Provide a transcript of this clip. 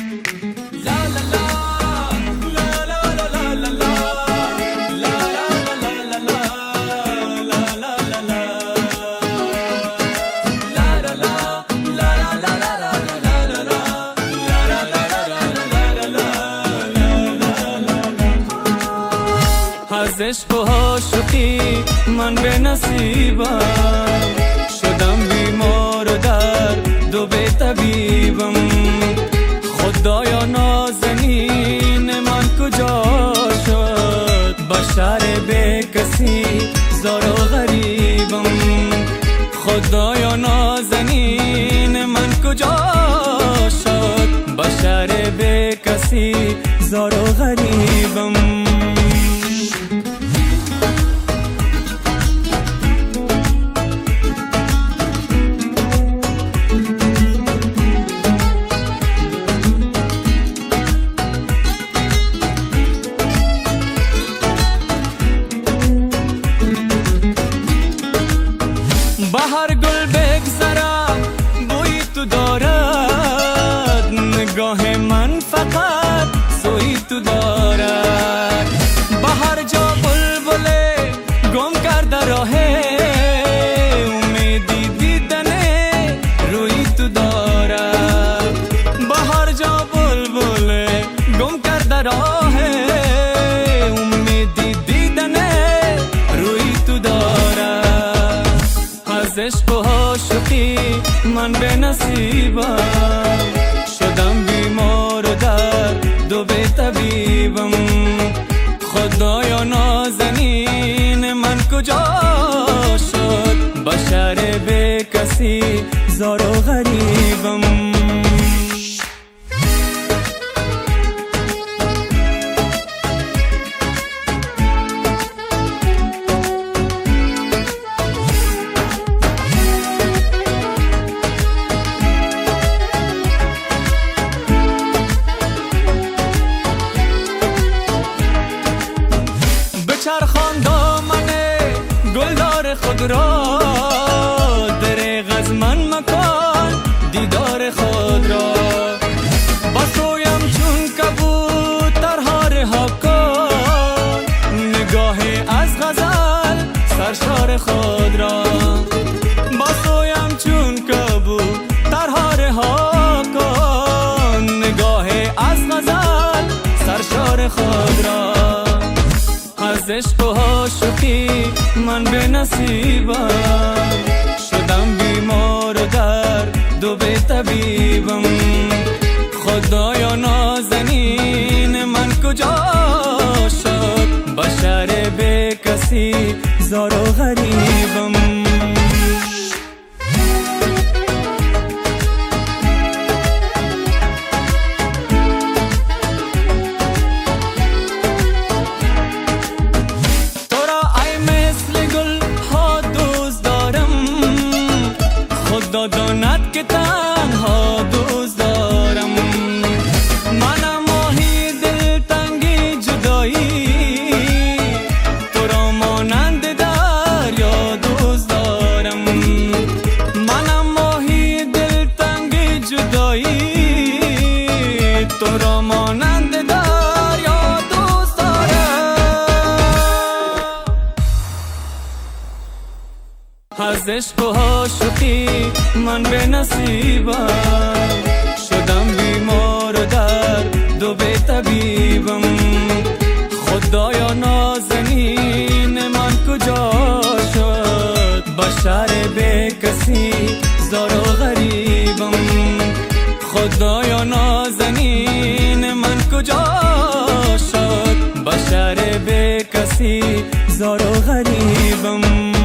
از عشق و عاشقی من به نصیبم شدم بیمار و درد و به طبیبم. خدایا نازنین من کجا شد؟ بشر به کسی زار و غریبم. خدایا نازنین من کجا شد؟ بشر به کسی زار و غریبم. بهر گل بگذرم بوی تو دارد، نگاه من فقط سوی تو دارد. بهر جا بلبله گم کرده راه، امیدی دیدن روی تو دارد. بهر جا بلبله گم کرده راه، امیدی دیدن روی تو دارد. از عشق و عاشقی من به نصیبم شدم بیمار و درد و به طبیبم. خدایا نازنین من کجا شد؟ بشر به کسی زار و غریبم. چرخان دامن گلدار خود را، دریغ از من مکان دیدار خود را. بسویم چون کبوترها رها کن، نگاه از غزل سرشار خود را. بسویم چون کبوترها رها کن، نگاه از غزل سرشار خود را. از عشق و عاشقی من به نصیبم شدم بیمار و درد و به طبیبم. خدایا نازنین من کجا شد؟ بشر به کسی زار و غریبم. خدا داند که تنها دوست دارم. منم ماهی دلتنگی جدایی، تو را مانند دریا دوست دارم. منم ماهی دلتنگی جدایی، تو را مانند دریا دوست دارم. از عشق و عاشقی من به نصیبم شدم بیمار و درد و به طبیبم. خدایا نازنین من کجا شد؟ بشر به کسی زار و غریبم. خدایا نازنین من کجا شد؟ بشر به کسی زار و غریبم.